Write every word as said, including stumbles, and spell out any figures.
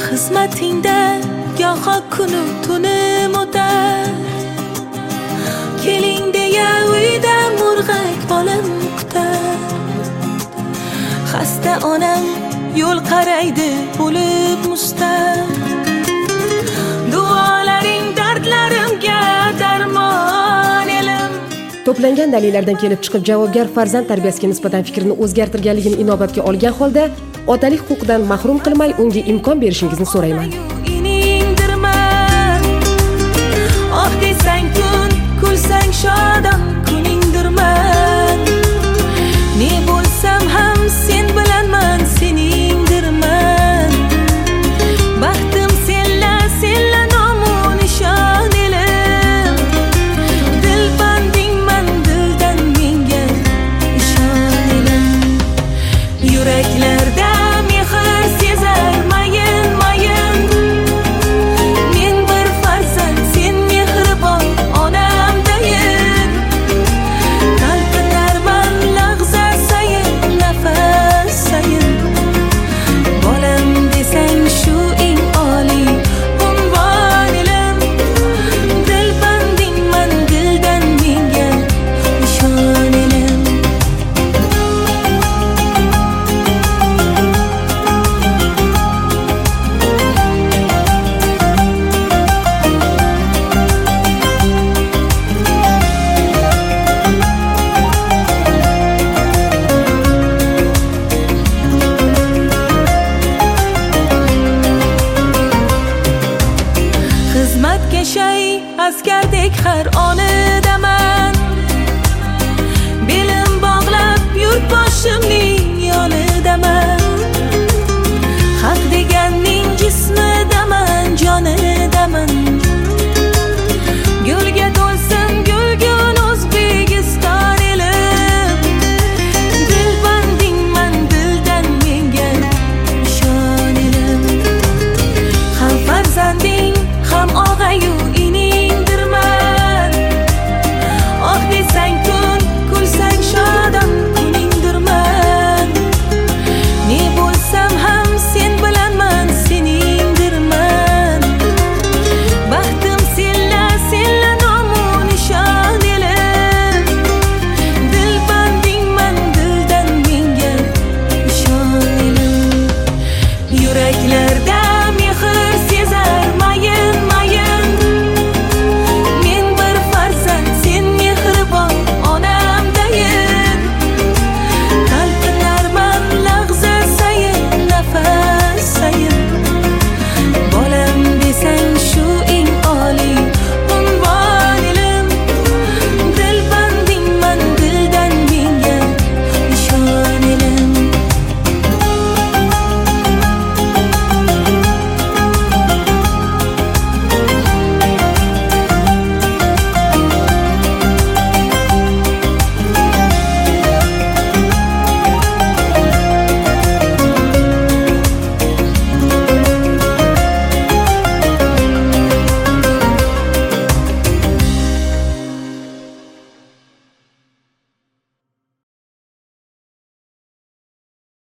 xizmatingda goho kunu tunim o'tar. Keling deya uyda murg'ak bolam kutar. Xasta onam yo'l qaraydi bo'lib mustar. Duolaring dardlarimga darmon elim. To'plangan dalillardan kelib chiqib javobgar farzand tarbiyasiga nisbatan fikrini o'zgartirganligini inobatga olgan holda otalik huquqidan mahrum qilmay unga imkon berishingizni so'rayman. Oh desang kun, kulsang shodon kuningdirman. Ne bo'lsam ham sen bilanman, seningdirman. Baxtim senla, senla nomu nishon elim. Dilbandingman, dildan menga ishon elim. Yuraklarda mehr sezar mayin mayin. Men bir farzand, sen mehribon onamdayin. Talpitarman lahza sayin, nafas sayin. Bolam desang shu eng oliy unvon elim. Dilbandingman, dildan menga ishon elim. Xizmatga shay askardek har onidaman.